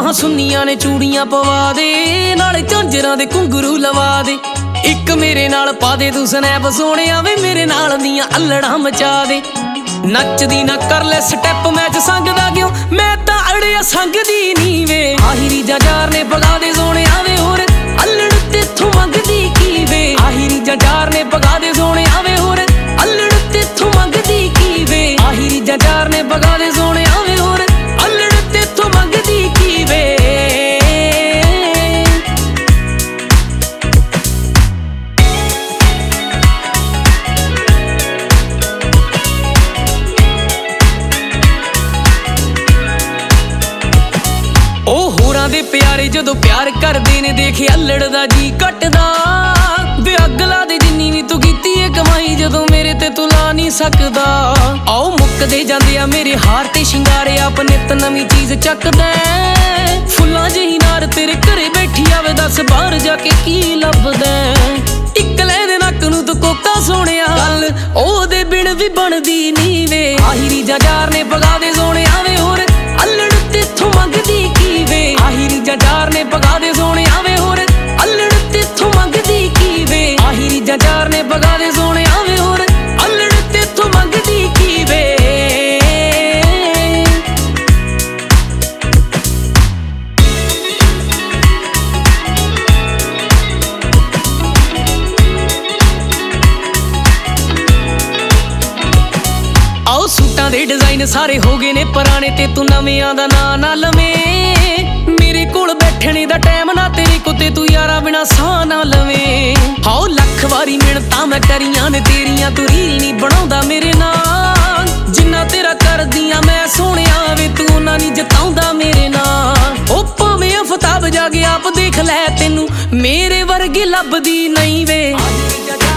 ਬਾਹਾਂ ਸੁੰਨੀਆਂ ਨੇ ਚੂੜੀਆਂ ਪਵਾ ਦੇ, ਨਾਲੇ ਝਾਂਜਰਾਂ ਦੇ ਘੁੰਗਰੂ ਲਵਾ ਦੇ। ਇੱਕ ਮੇਰੇ ਨਾਲ ਪਾ ਦੇ ਤੂੰ ਸਨੈਪ ਸੋਹਣਿਆ ਵੇ, ਮੇਰੇ ਨਾਲ ਦੀਆਂ ਅਲੜਾਂ ਮਚਾ ਦੇ। ਨੱਚਦੀ ਨਾ ਕਰ ਲੈ ਸਟੈਪ ਮੈਚ ਸੰਗਦਾ ਕਿਉਂ, ਮੈਂ ਤਾਂ ਅੜਿਆ ਸੰਗਦੀ ਨੀ ਵੇ। ਆਹੀ ਰੀਜਾਂ ਯਾਰ ਨੇ ਪਗਾ ਦੇ ਸੋਹਣਿਆ ਵੇ, ਹੋਰ ਅਲੜ ਤੇਥੋਂ ਮੰਗਦੀ ਕੀ ਵੇ। ਆਹੀ ਰੀਜਾਂ ਯਾਰ ਨੇ ਪਗਾ ਦੇ ਸੋਹਣਿਆ ਵੇ, ਹੋਰ ਅਲੜ ਤੇਥੋਂ ਮੰਗਦੀ ਕੀ ਵੇ। ਆਹੀ ਰੀਜਾਂ ਯਾਰ ਨੇ ਪਗਾ ਦੇ ਸੋਹਣਿਆ ਵੇ, ਹੋਰ ਅਲੜ ਤੇਥੋਂ ਮੰਗਦੀ ਕੀ ਵੇ। ਉਹ ਹੋਰਾਂ ਦੇ ਪਿਆਰੇ ਜਦੋਂ ਪਿਆਰ ਕਰਦੇ ਨੇ, ਦੇਖ ਅਲੜ ਦਾ ਜੀ ਕੱਟਦਾ ਵੇ। ਅੱਗ ਲਾ ਦੇ ਜਿੰਨੀ ਵੀ ਤੂੰ ਕੀਤੀ ਏ ਕਮਾਈ, ਜਦੋਂ ਮੇਰੇ ਤੇ ਤੂੰ ਲਾ ਨਹੀਂ ਸਕਦਾ। ਆਓ ਮੁੱਕਦੇ ਜਾਂਦੇ ਆ ਮੇਰੇ ਹਾਰ ਤੇ ਸ਼ਿੰਗਾਰੇ, ਆਪ ਨਿੱਤ ਨਵੀਂ ਚੀਜ਼ ਚੱਕਦਾ। ਫੁੱਲਾਂ ਜਿਹੀ ਨਾਰ ਤੇਰੇ ਘਰੇ ਬੈਠੀ ਆਵੇ, ਦੱਸ ਬਾਹਰ ਜਾ ਕੇ ਕੀ ਲੱਭਦਾ। ਇੱਕ ਲੈ ਦੇ ਨੱਕ ਨੂੰ ਤੂੰ ਕੋਕਾ ਸੋਹਣਿਆ, ਗੱਲ ਉਹਦੇ ਬਿਨ ਵੀ ਬਣਦੀ ਨੀ ਵੇ। ਆਹੀ ਰੀਜਾਂ ਯਾਰ ਨੇ ਪਗਾ ਦੇ ਸੋਹਣਿਆ ਵੇ, ਹੋਰ ਅਲੜ ਤੇਥੋਂ ਮੰਗਦੀ ਕੀ ਵੇ। ਆਹੀ ਰੀਜਾਂ ਯਾਰ ਨੇ ਪਗਾ ਦੇ ਸੋਹਣਿਆ ਵੇ, ਹੋਰ ਅਲੜ ਤੇਥੋਂ ਮੰਗਦੀ ਕੀ ਵੇ। ਆਹੀ ਰੀਜਾਂ ਯਾਰ ਨੇ ਪਗਾ ਦੇ ਸੋਹਣਿਆ ਵੇ, ਹੋਰ ਅਲੜ ਤੇਥੋਂ ਮੰਗਦੀ ਕੀ ਵੇ। ਆਓ ਸੂਟਾਂ ਦੇ ਡਿਜ਼ਾਈਨ ਸਾਰੇ ਹੋ ਗਏ ਨੇ ਪੁਰਾਣੇ, ਤੇ ਤੂੰ ਨਵਿਆਂ ਦਾ ਨਾਂ ਨਾ ਲਵੇਂ। ਮੇਰੇ ਕੋਲ ਬੈਠਣੇ ਦਾ ਟਾਈਮ ਨਾ ਤੇਰੇ ਕੁੱਤੇ, ਤੂੰ ਯਾਰਾ ਬਿਨਾ ਸਾਹ ਨਾ ਲਵੇਂ। ਹਾਓ ਲੱਖ ਵਾਰੀ ਮਿਹਨਤਾਂ ਮੈਂ ਕਰੀਆਂ ਨੇ ਤੇਰੀਆਂ, ਤੂੰ ਰੀਲ ਨਹੀਂ ਬਣਾਉਂਦਾ ਮੇਰੇ ਨਾਲ। ਜਿੰਨਾ ਤੇਰਾ ਕਰਦੀਆਂ ਮੈਂ ਸੋਹਣਿਆ ਵੇ, ਤੂੰ ਉਹਨਾਂ ਨਹੀਂ ਜਤਾਉਂਦਾ ਮੇਰੇ ਨਾਲ। ਉਹ ਭਾਵੇਂ ਅਫਤਾਬ ਜਾਗੇ ਆਪ ਦੇਖ ਲੈ, ਤੈਨੂੰ ਮੇਰੇ ਵਰਗੀ ਲੱਭਦੀ ਨਹੀਂ ਵੇ।